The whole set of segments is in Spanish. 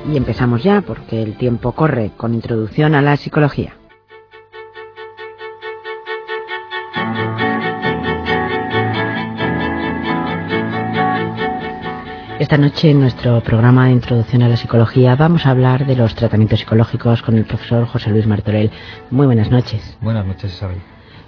Y empezamos ya, porque el tiempo corre, con Introducción a la Psicología. Esta noche en nuestro programa de Introducción a la Psicología vamos a hablar de los tratamientos psicológicos con el profesor José Luis Martorell. Muy buenas noches. Buenas noches, Isabel.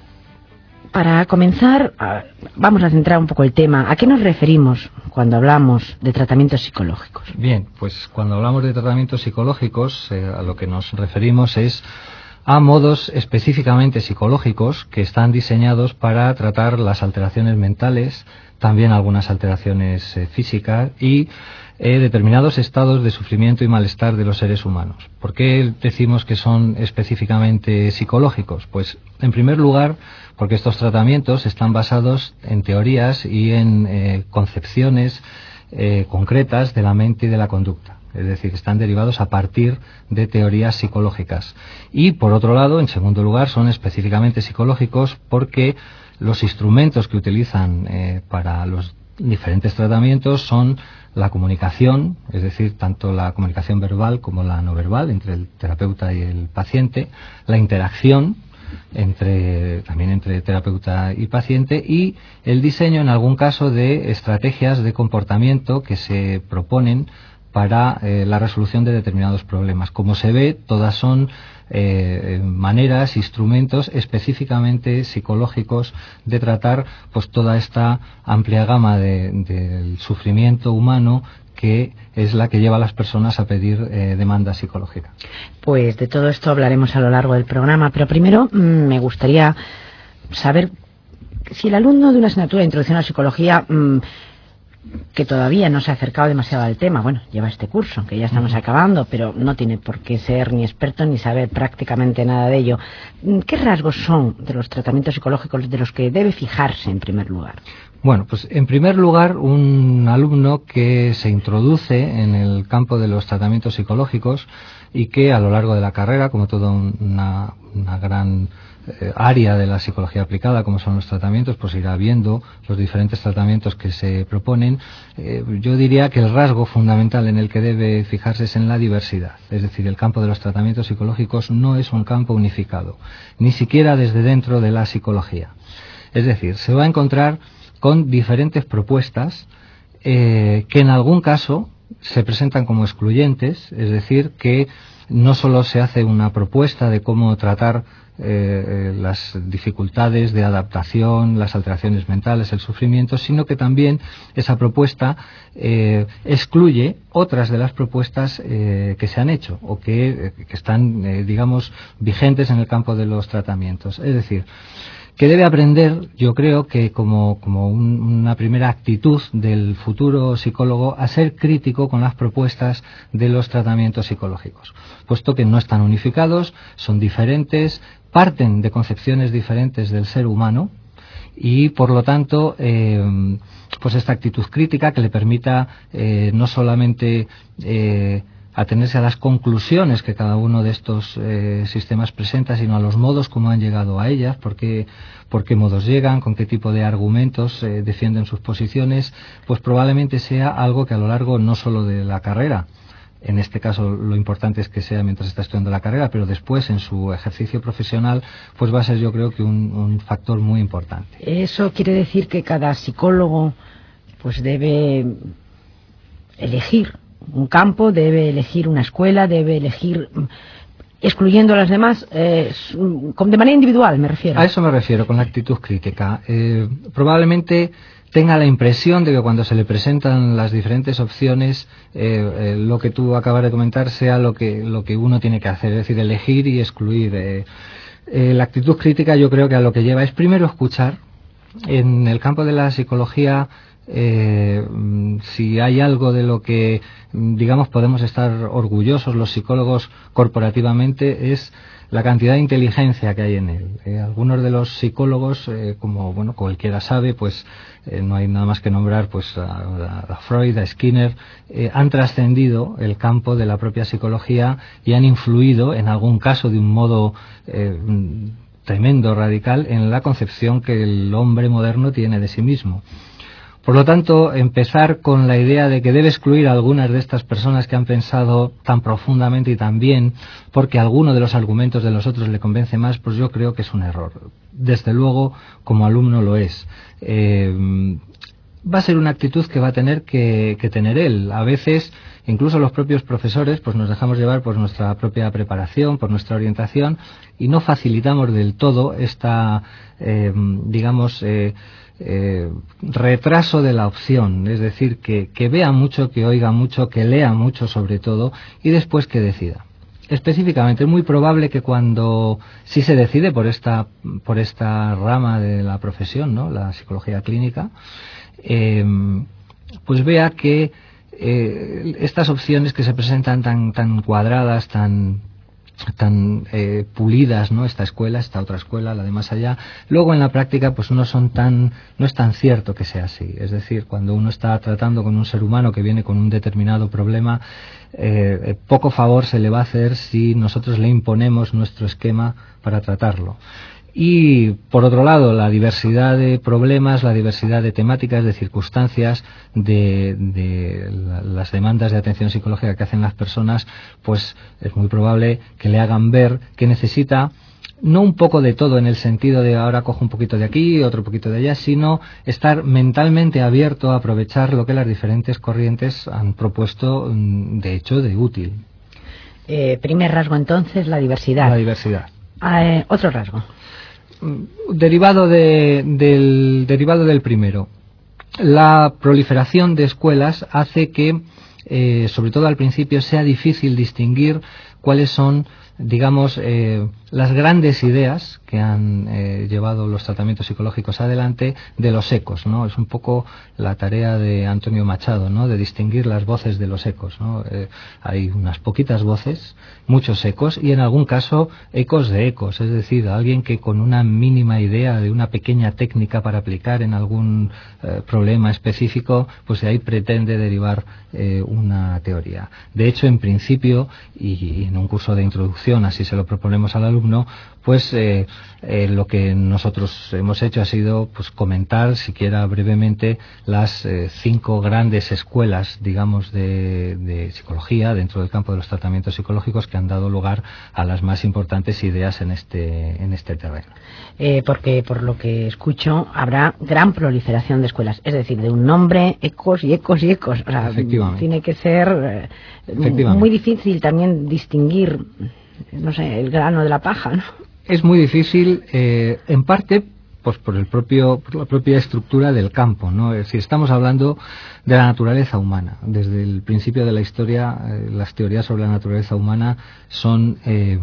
Para comenzar, vamos a centrar un poco el tema. ¿A qué nos referimos cuando hablamos de tratamientos psicológicos? Bien, pues cuando hablamos de tratamientos psicológicos, a lo que nos referimos es a modos específicamente psicológicos que están diseñados para tratar las alteraciones mentales, también algunas alteraciones físicas y determinados estados de sufrimiento y malestar de los seres humanos. ¿Por qué decimos que son específicamente psicológicos? Pues, en primer lugar, porque estos tratamientos están basados en teorías y en concepciones concretas de la mente y de la conducta. Es decir, están derivados a partir de teorías psicológicas. Y, por otro lado, en segundo lugar, son específicamente psicológicos porque los instrumentos que utilizan para los diferentes tratamientos son la comunicación, es decir, tanto la comunicación verbal como la no verbal entre el terapeuta y el paciente, la interacción también entre terapeuta y paciente, y el diseño en algún caso de estrategias de comportamiento que se proponen para la resolución de determinados problemas. Como se ve, todas son maneras, instrumentos específicamente psicológicos de tratar pues toda esta amplia gama del sufrimiento humano, que es la que lleva a las personas a pedir demanda psicológica. Pues de todo esto hablaremos a lo largo del programa, pero primero me gustaría saber si el alumno de una asignatura de Introducción a la Psicología que todavía no se ha acercado demasiado al tema, bueno, lleva este curso, que ya estamos acabando, pero no tiene por qué ser ni experto ni saber prácticamente nada de ello. ¿Qué rasgos son de los tratamientos psicológicos de los que debe fijarse en primer lugar? Bueno, pues en primer lugar, un alumno que se introduce en el campo de los tratamientos psicológicos y que a lo largo de la carrera, como toda una gran área de la psicología aplicada, como son los tratamientos, pues irá viendo los diferentes tratamientos que se proponen. Yo diría que el rasgo fundamental en el que debe fijarse es en la diversidad. Es decir, el campo de los tratamientos psicológicos no es un campo unificado, ni siquiera desde dentro de la psicología. Es decir, se va a encontrar con diferentes propuestas que en algún caso se presentan como excluyentes, es decir, que no solo se hace una propuesta de cómo tratar las dificultades de adaptación, las alteraciones mentales, el sufrimiento, sino que también esa propuesta excluye otras de las propuestas que se han hecho o que están, digamos, vigentes en el campo de los tratamientos. Es decir, que debe aprender, yo creo que como una primera actitud del futuro psicólogo, a ser crítico con las propuestas de los tratamientos psicológicos, puesto que no están unificados, son diferentes, parten de concepciones diferentes del ser humano y, por lo tanto, pues esta actitud crítica que le permita no solamente atenerse a las conclusiones que cada uno de estos sistemas presenta, sino a los modos como han llegado a ellas, por qué modos llegan, con qué tipo de argumentos defienden sus posiciones, pues probablemente sea algo que a lo largo no solo de la carrera, en este caso lo importante es que sea mientras está estudiando la carrera, pero después en su ejercicio profesional, pues va a ser, yo creo, que un factor muy importante. Eso quiere decir que cada psicólogo pues debe elegir un campo, debe elegir una escuela, debe elegir excluyendo a las demás, de manera individual, me refiero. A eso me refiero, con la actitud crítica. Probablemente tenga la impresión de que cuando se le presentan las diferentes opciones, lo que tú acabas de comentar sea lo que uno tiene que hacer, es decir, elegir y excluir. La actitud crítica yo creo que a lo que lleva es primero escuchar. En el campo de la psicología, si hay algo de lo que, digamos, podemos estar orgullosos los psicólogos corporativamente, es la cantidad de inteligencia que hay en él. Algunos de los psicólogos, como cualquiera sabe, pues no hay nada más que nombrar pues a Freud, a Skinner, han trascendido el campo de la propia psicología y han influido, en algún caso de un modo tremendo, radical, en la concepción que el hombre moderno tiene de sí mismo. Por lo tanto, empezar con la idea de que debe excluir a algunas de estas personas que han pensado tan profundamente y tan bien, porque alguno de los argumentos de los otros le convence más, pues yo creo que es un error. Desde luego, como alumno lo es. Va a ser una actitud que va a tener que tener él. A veces, incluso los propios profesores, pues nos dejamos llevar por nuestra propia preparación, por nuestra orientación, y no facilitamos del todo esta, retraso de la opción, es decir, que vea mucho, que oiga mucho, que lea mucho sobre todo, y después que decida. Específicamente, es muy probable que cuando si se decide por esta rama de la profesión, ¿no?, la psicología clínica, pues vea que estas opciones que se presentan tan cuadradas, tan pulidas, ¿no?, esta escuela, esta otra escuela, la de más allá, luego en la práctica pues no es tan cierto que sea así. Es decir, cuando uno está tratando con un ser humano que viene con un determinado problema, poco favor se le va a hacer si nosotros le imponemos nuestro esquema para tratarlo. Y, por otro lado, la diversidad de problemas, la diversidad de temáticas, de circunstancias, de las demandas de atención psicológica que hacen las personas, pues es muy probable que le hagan ver que necesita no un poco de todo en el sentido de ahora cojo un poquito de aquí, otro poquito de allá, sino estar mentalmente abierto a aprovechar lo que las diferentes corrientes han propuesto, de hecho, de útil. Primer rasgo, entonces, la diversidad. La diversidad. Otro rasgo. Derivado del primero, la proliferación de escuelas hace que, sobre todo al principio, sea difícil distinguir cuáles son, digamos, las grandes ideas que han llevado los tratamientos psicológicos adelante de los ecos, ¿no? Es un poco la tarea de Antonio Machado, ¿no?, de distinguir las voces de los ecos, ¿no? Hay unas poquitas voces, muchos ecos, y en algún caso ecos de ecos, es decir, alguien que con una mínima idea de una pequeña técnica para aplicar en algún problema específico, pues de ahí pretende derivar una teoría. De hecho, en principio, y en un curso de introducción así se lo proponemos al alumno, pues lo que nosotros hemos hecho ha sido pues comentar, siquiera brevemente, las 5 grandes escuelas, digamos, de psicología dentro del campo de los tratamientos psicológicos que han dado lugar a las más importantes ideas en este terreno. Porque por lo que escucho habrá gran proliferación de escuelas, es decir, de un nombre, ecos y ecos y ecos. O sea, tiene que ser muy difícil también distinguir, no sé, el grano de la paja, ¿no? Es muy difícil, en parte, pues por la propia estructura del campo, ¿no? Es decir, estamos hablando de la naturaleza humana. Desde el principio de la historia, las teorías sobre la naturaleza humana son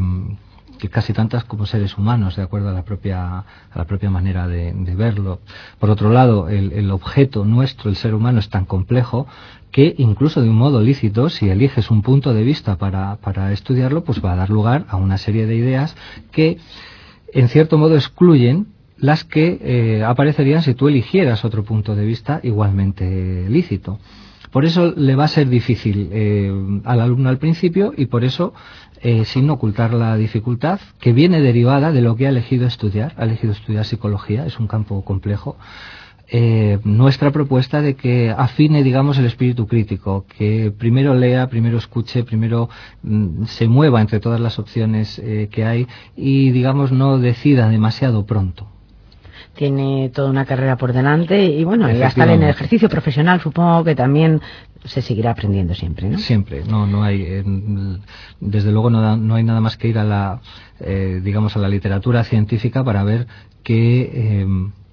que casi tantas como seres humanos, de acuerdo a la propia manera de verlo. Por otro lado, el objeto nuestro, el ser humano, es tan complejo que incluso de un modo lícito, si eliges un punto de vista para estudiarlo, pues va a dar lugar a una serie de ideas que, en cierto modo, excluyen las que aparecerían si tú eligieras otro punto de vista igualmente lícito. Por eso le va a ser difícil al alumno al principio, y por eso, sin ocultar la dificultad que viene derivada de lo que ha elegido estudiar psicología, es un campo complejo. Nuestra propuesta de que afine, digamos, el espíritu crítico, que primero lea, primero escuche, primero se mueva entre todas las opciones que hay y, digamos, no decida demasiado pronto. Tiene toda una carrera por delante y bueno, y hasta en el ejercicio profesional supongo que también se seguirá aprendiendo siempre, ¿no? Siempre, no hay, desde luego no hay nada más que ir a la, digamos, a la literatura científica para ver que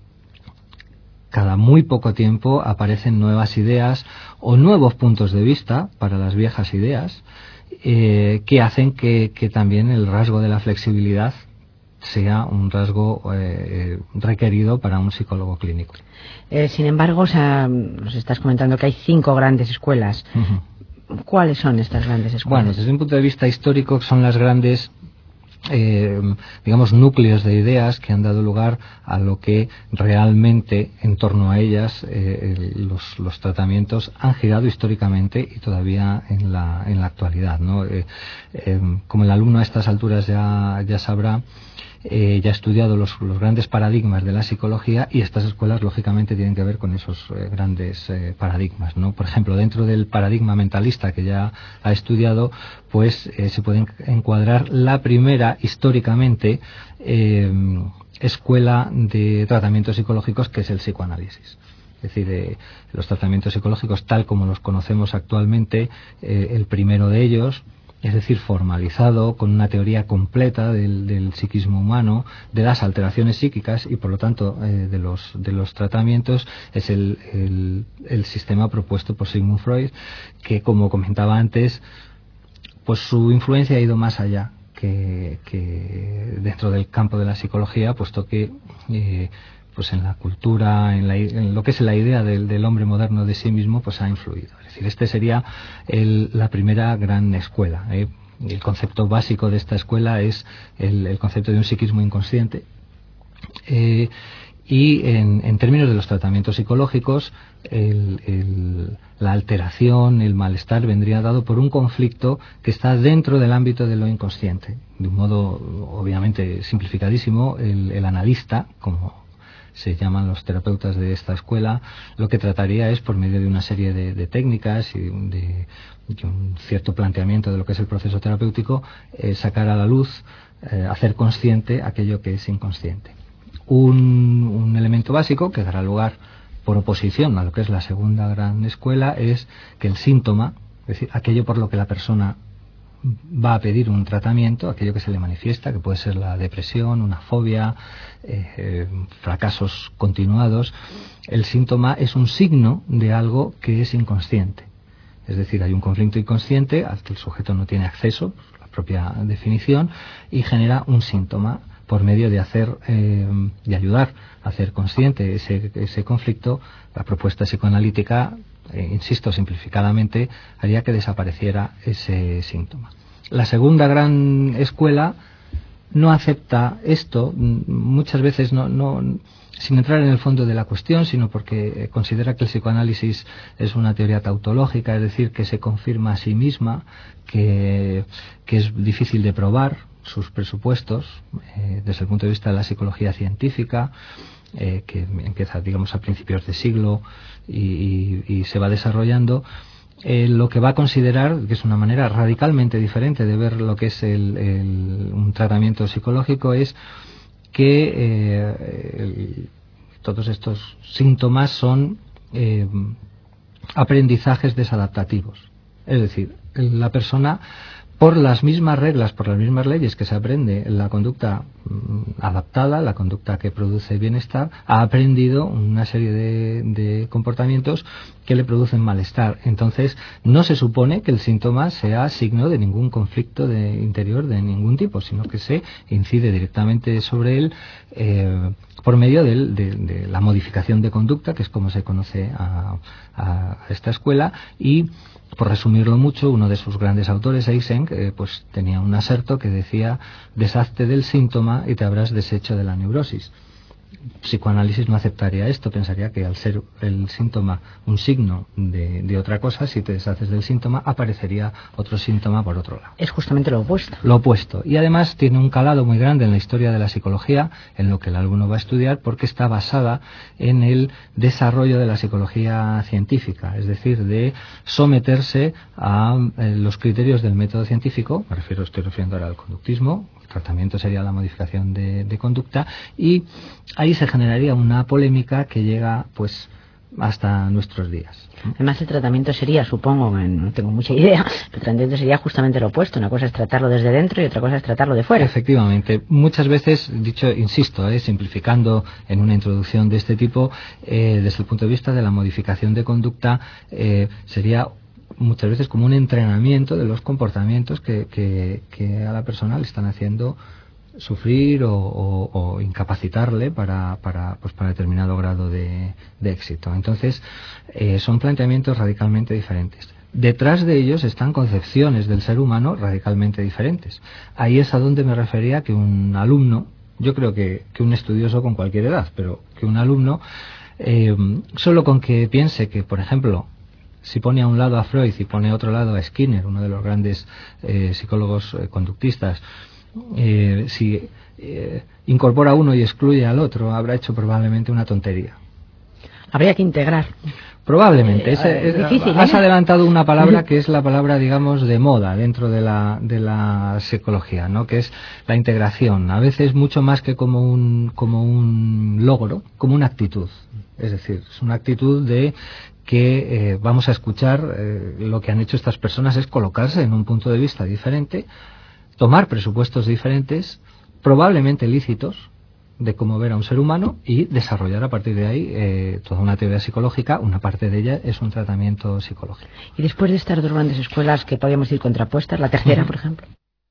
cada muy poco tiempo aparecen nuevas ideas o nuevos puntos de vista para las viejas ideas que hacen que también el rasgo de la flexibilidad sea un rasgo requerido para un psicólogo clínico. Sin embargo, o sea, nos estás comentando que hay 5 grandes escuelas. Uh-huh. ¿Cuáles son estas grandes escuelas? Bueno, desde un punto de vista histórico son las grandes, digamos, núcleos de ideas que han dado lugar a lo que realmente en torno a ellas los tratamientos han girado históricamente y todavía en la actualidad, ¿no? Como el alumno a estas alturas ya sabrá, ya ha estudiado los grandes paradigmas de la psicología, y estas escuelas lógicamente tienen que ver con esos grandes paradigmas, ¿no? Por ejemplo, dentro del paradigma mentalista que ya ha estudiado, pues se puede encuadrar la primera históricamente escuela de tratamientos psicológicos, que es el psicoanálisis. Es decir, los tratamientos psicológicos tal como los conocemos actualmente, el primero de ellos, es decir, formalizado, con una teoría completa del psiquismo humano, de las alteraciones psíquicas y, por lo tanto, de los tratamientos, es el sistema propuesto por Sigmund Freud, que, como comentaba antes, pues su influencia ha ido más allá que dentro del campo de la psicología, puesto que pues en la cultura, en lo que es la idea del hombre moderno de sí mismo, pues ha influido. Es decir, este sería la primera gran escuela. El concepto básico de esta escuela es el concepto de un psiquismo inconsciente. Y en términos de los tratamientos psicológicos, la alteración, el malestar vendría dado por un conflicto que está dentro del ámbito de lo inconsciente. De un modo obviamente simplificadísimo, el analista, como se llaman los terapeutas de esta escuela, lo que trataría es, por medio de una serie de técnicas y de un cierto planteamiento de lo que es el proceso terapéutico, sacar a la luz, hacer consciente aquello que es inconsciente. Un elemento básico que dará lugar, por oposición a lo que es la segunda gran escuela, es que el síntoma, es decir, aquello por lo que la persona va a pedir un tratamiento, aquello que se le manifiesta, que puede ser la depresión, una fobia, fracasos continuados, el síntoma es un signo de algo que es inconsciente. Es decir, hay un conflicto inconsciente al que el sujeto no tiene acceso, por la propia definición, y genera un síntoma por medio de de ayudar a hacer consciente ese conflicto. La propuesta psicoanalítica, insisto, simplificadamente, haría que desapareciera ese síntoma. La segunda gran escuela no acepta esto, muchas veces no sin entrar en el fondo de la cuestión, sino porque considera que el psicoanálisis es una teoría tautológica, es decir, que se confirma a sí misma, que es difícil de probar sus presupuestos desde el punto de vista de la psicología científica, que empieza, digamos, a principios de siglo y se va desarrollando. Lo que va a considerar, que es una manera radicalmente diferente de ver lo que es un tratamiento psicológico, es que todos estos síntomas son aprendizajes desadaptativos. Es decir, la persona, por las mismas reglas, por las mismas leyes que se aprende la conducta adaptada, la conducta que produce bienestar, ha aprendido una serie de comportamientos que le producen malestar. Entonces, no se supone que el síntoma sea signo de ningún conflicto interior de ningún tipo, sino que se incide directamente sobre él por medio de la modificación de conducta, que es como se conoce a esta escuela. Y, por resumirlo mucho, uno de sus grandes autores, Eysenck, pues tenía un aserto que decía: deshazte del síntoma y te habrás deshecho de la neurosis. Psicoanálisis no aceptaría esto, pensaría que al ser el síntoma un signo de otra cosa, si te deshaces del síntoma, aparecería otro síntoma por otro lado. Es justamente lo opuesto. Lo opuesto. Y además tiene un calado muy grande en la historia de la psicología, en lo que el alumno va a estudiar, porque está basada en el desarrollo de la psicología científica, es decir, de someterse a los criterios del método científico. Estoy refiriendo ahora al conductismo. Tratamiento sería la modificación de conducta, y ahí se generaría una polémica que llega pues hasta nuestros días. Además, el tratamiento sería, supongo, no tengo mucha idea, el tratamiento sería justamente lo opuesto. Una cosa es tratarlo desde dentro y otra cosa es tratarlo de fuera. Efectivamente. Muchas veces, insisto, simplificando en una introducción de este tipo, desde el punto de vista de la modificación de conducta, sería muchas veces como un entrenamiento de los comportamientos que a la persona le están haciendo sufrir o incapacitarle para determinado grado de éxito. Entonces, son planteamientos radicalmente diferentes. Detrás de ellos están concepciones del ser humano radicalmente diferentes. Ahí es a donde me refería que un alumno, yo creo que un estudioso con cualquier edad, pero que un alumno, solo con que piense que, por ejemplo, si pone a un lado a Freud y pone a otro lado a Skinner, uno de los grandes psicólogos conductistas, si incorpora a uno y excluye al otro, habrá hecho probablemente una tontería. Habría que integrar. Probablemente. Es difícil, has adelantado una palabra que es la palabra, digamos, de moda dentro de la psicología, ¿no? Que es la integración. A veces mucho más que como un logro, como una actitud. Es decir, es una actitud de que vamos a escuchar lo que han hecho estas personas es colocarse en un punto de vista diferente, tomar presupuestos diferentes, probablemente lícitos, de cómo ver a un ser humano y desarrollar a partir de ahí toda una teoría psicológica. Una parte de ella es un tratamiento psicológico. Y después de estas dos grandes escuelas que podríamos ir contrapuestas, la tercera, por ejemplo.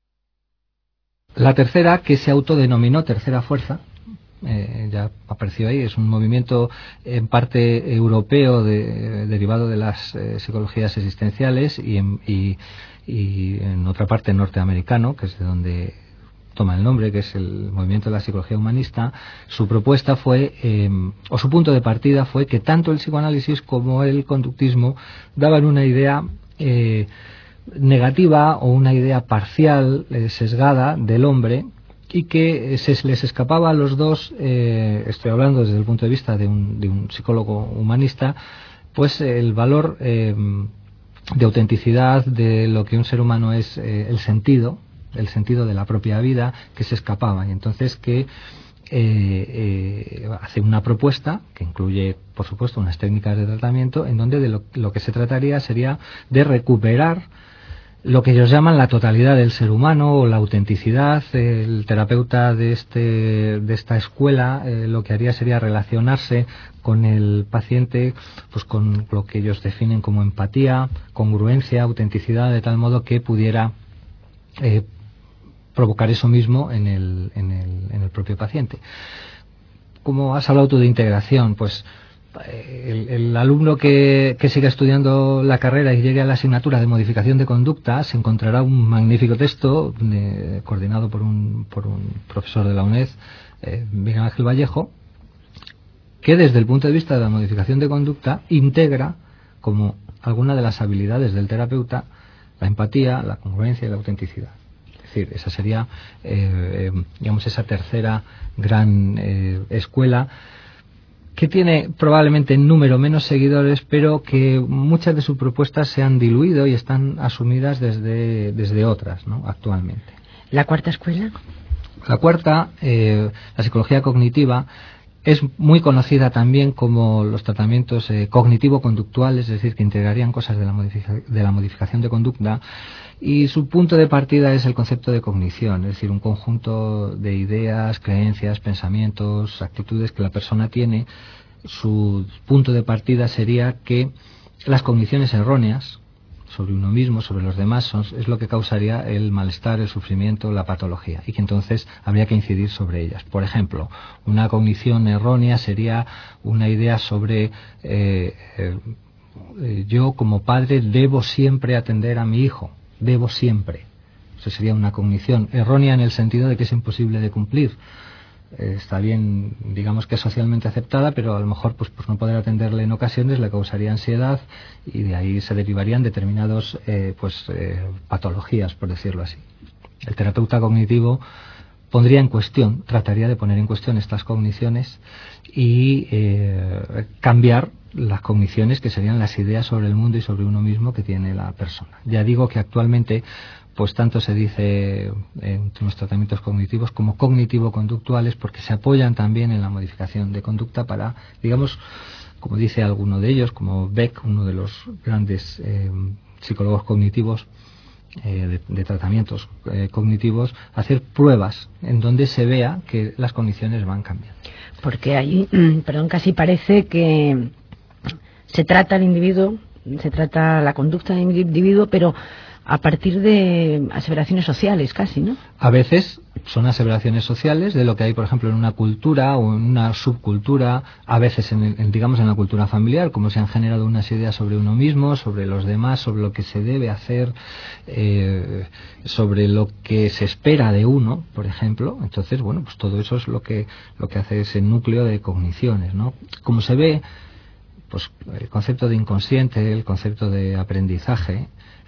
La tercera, que se autodenominó Tercera Fuerza, ya apareció ahí, es un movimiento en parte europeo derivado de las psicologías existenciales y en otra parte norteamericano, que es de donde toma el nombre, que es el movimiento de la psicología humanista. Su propuesta fue, o su punto de partida fue, que tanto el psicoanálisis como el conductismo daban una idea negativa o una idea parcial, sesgada del hombre, y que se les escapaba a los dos, estoy hablando desde el punto de vista de un psicólogo humanista, pues el valor de autenticidad de lo que un ser humano es, el sentido de la propia vida, que se escapaba. Y entonces que hace una propuesta que incluye, por supuesto, unas técnicas de tratamiento en donde de lo que se trataría sería de recuperar lo que ellos llaman la totalidad del ser humano o la autenticidad. El terapeuta de esta escuela lo que haría sería relacionarse con el paciente, pues con lo que ellos definen como empatía, congruencia, autenticidad, de tal modo que pudiera provocar eso mismo en el propio paciente. ¿Cómo has hablado tú de integración? Pues el alumno que siga estudiando la carrera y llegue a la asignatura de modificación de conducta se encontrará un magnífico texto coordinado por un profesor de la UNED, Miguel Ángel Vallejo, que desde el punto de vista de la modificación de conducta integra como alguna de las habilidades del terapeuta la empatía, la congruencia y la autenticidad. Es decir, esa sería, digamos, esa tercera gran escuela, que tiene probablemente en número menos seguidores, pero que muchas de sus propuestas se han diluido y están asumidas desde otras, ¿no?, actualmente. ¿La cuarta escuela? La cuarta, la psicología cognitiva, es muy conocida también como los tratamientos cognitivo-conductuales, es decir, que integrarían cosas de la modificación de conducta, y su punto de partida es el concepto de cognición, es decir, un conjunto de ideas, creencias, pensamientos, actitudes que la persona tiene. Su punto de partida sería que las cogniciones erróneas sobre uno mismo, sobre los demás, es lo que causaría el malestar, el sufrimiento, la patología, y que entonces habría que incidir sobre ellas. Por ejemplo, una cognición errónea sería una idea sobre yo como padre debo siempre atender a mi hijo, debo siempre. Eso sería una cognición errónea en el sentido de que es imposible de cumplir. Está bien, digamos que es socialmente aceptada, pero a lo mejor pues no poder atenderle en ocasiones le causaría ansiedad, y de ahí se derivarían determinados patologías, por decirlo así. El terapeuta cognitivo pondría en cuestión, trataría de poner en cuestión estas cogniciones y cambiar las cogniciones que serían las ideas sobre el mundo y sobre uno mismo que tiene la persona. Ya digo que actualmente pues tanto se dice en los tratamientos cognitivos como cognitivo-conductuales, porque se apoyan también en la modificación de conducta para, digamos, como dice alguno de ellos, como Beck, uno de los grandes psicólogos cognitivos, de tratamientos cognitivos, hacer pruebas en donde se vea que las cogniciones van cambiando. Porque ahí, casi parece que se trata al individuo, se trata la conducta del individuo, pero a partir de aseveraciones sociales casi, ¿no? A veces son aseveraciones sociales de lo que hay, por ejemplo, en una cultura o en una subcultura, a veces digamos en la cultura familiar, como se han generado unas ideas sobre uno mismo, sobre los demás, sobre lo que se debe hacer, sobre lo que se espera de uno, por ejemplo. Entonces, bueno, pues todo eso es lo que hace ese núcleo de cogniciones, ¿no? Como se ve, pues el concepto de inconsciente, el concepto de aprendizaje,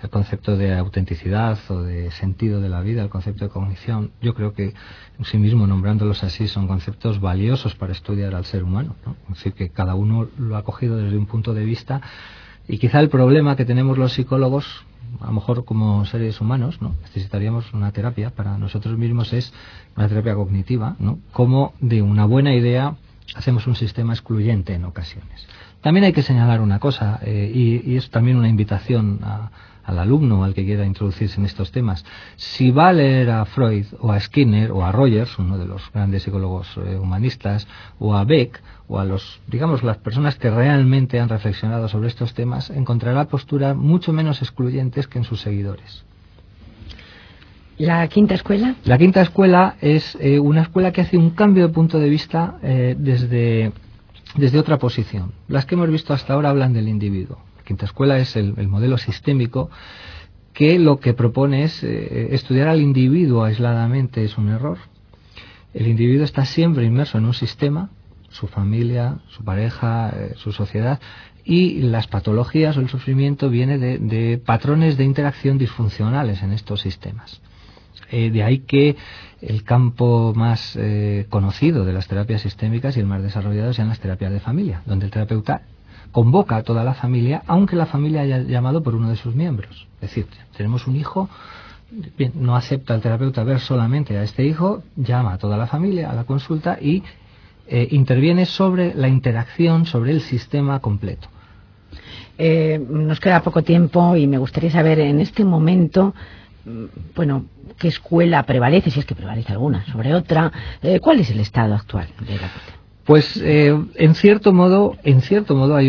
el concepto de autenticidad o de sentido de la vida, el concepto de cognición, yo creo que en sí mismo, nombrándolos así, son conceptos valiosos para estudiar al ser humano, ¿no? Es decir, que cada uno lo ha cogido desde un punto de vista, y quizá el problema que tenemos los psicólogos, a lo mejor como seres humanos, ¿no?, necesitaríamos una terapia para nosotros mismos, es una terapia cognitiva, ¿no?, como de una buena idea hacemos un sistema excluyente en ocasiones. También hay que señalar una cosa, y es también una invitación al alumno, al que quiera introducirse en estos temas. Si va a leer a Freud o a Skinner o a Rogers, uno de los grandes psicólogos humanistas, o a Beck, o a las personas que realmente han reflexionado sobre estos temas, encontrará posturas mucho menos excluyentes que en sus seguidores. ¿La quinta escuela? La quinta escuela es una escuela que hace un cambio de punto de vista desde otra posición. Las que hemos visto hasta ahora hablan del individuo. La quinta escuela es el modelo sistémico, que lo que propone es estudiar al individuo aisladamente es un error. El individuo está siempre inmerso en un sistema, su familia, su pareja, su sociedad, y las patologías o el sufrimiento viene de patrones de interacción disfuncionales en estos sistemas. De ahí que el campo más conocido de las terapias sistémicas y el más desarrollado sean las terapias de familia, donde el terapeuta convoca a toda la familia, aunque la familia haya llamado por uno de sus miembros. Es decir, tenemos un hijo, bien, no acepta el terapeuta ver solamente a este hijo, llama a toda la familia a la consulta y interviene sobre la interacción, sobre el sistema completo. Nos queda poco tiempo y me gustaría saber en este momento, bueno, qué escuela prevalece, si es que prevalece alguna sobre otra. ¿Cuál es el estado actual de la cuestión? Pues en cierto modo hay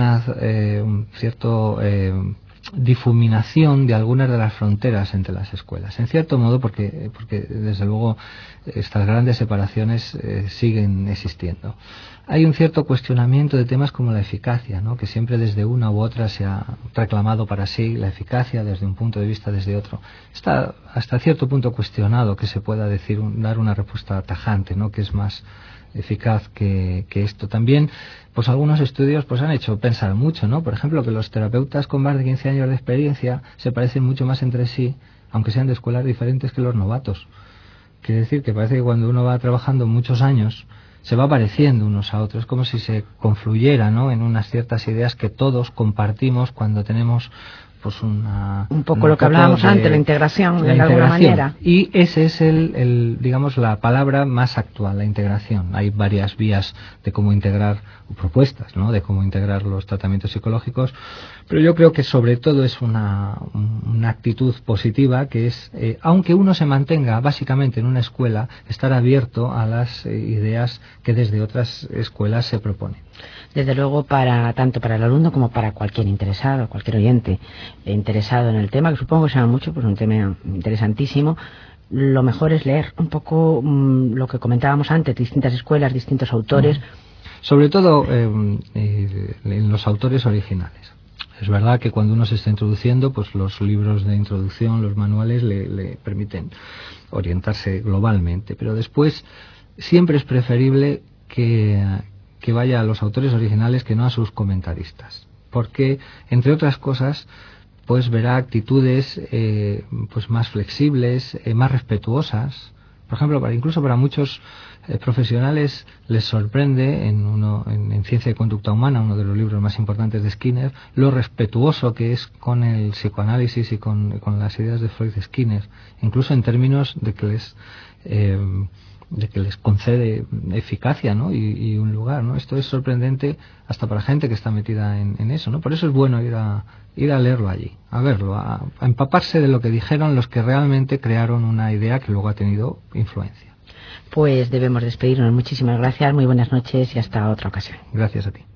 un cierto difuminación de algunas de las fronteras entre las escuelas. En cierto modo porque desde luego estas grandes separaciones siguen existiendo. Hay un cierto cuestionamiento de temas como la eficacia, ¿no?, que siempre desde una u otra se ha reclamado para sí la eficacia desde un punto de vista, desde otro. Está hasta cierto punto cuestionado que se pueda dar una respuesta tajante, ¿no?, que es más eficaz que esto. También, pues algunos estudios pues han hecho pensar mucho, ¿no? Por ejemplo, que los terapeutas con más de 15 años de experiencia se parecen mucho más entre sí, aunque sean de escuelas diferentes, que los novatos. Quiere decir que parece que cuando uno va trabajando muchos años se va pareciendo unos a otros, como si se confluyera, ¿no?, en unas ciertas ideas que todos compartimos cuando tenemos pues un poco lo que hablábamos antes, la integración, de alguna manera. Y ese es digamos, la palabra más actual, la integración. Hay varias vías de cómo integrar, o propuestas, ¿no?, de cómo integrar los tratamientos psicológicos, pero yo creo que sobre todo es una actitud positiva, que es, aunque uno se mantenga básicamente en una escuela, estar abierto a las ideas que desde otras escuelas se proponen. Desde luego, tanto para el alumno como para cualquier interesado, cualquier oyente interesado en el tema, que supongo que será mucho, pues un tema interesantísimo, lo mejor es leer un poco lo que comentábamos antes, distintas escuelas, distintos autores. Sobre todo en los autores originales. Es verdad que cuando uno se está introduciendo, pues los libros de introducción, los manuales le permiten orientarse globalmente, pero después siempre es preferible que vaya a los autores originales que no a sus comentaristas, porque entre otras cosas pues verá actitudes pues más flexibles, más respetuosas. Por ejemplo, incluso para muchos profesionales les sorprende en Ciencia de Conducta Humana, uno de los libros más importantes de Skinner, lo respetuoso que es con el psicoanálisis y con las ideas de Freud y Skinner, incluso en términos de que les concede eficacia, ¿no?, y un lugar, ¿no? Esto es sorprendente hasta para gente que está metida en eso, ¿no? Por eso es bueno ir a leerlo allí, a verlo, a empaparse de lo que dijeron los que realmente crearon una idea que luego ha tenido influencia. Pues debemos despedirnos. Muchísimas gracias, muy buenas noches y hasta otra ocasión. Gracias a ti.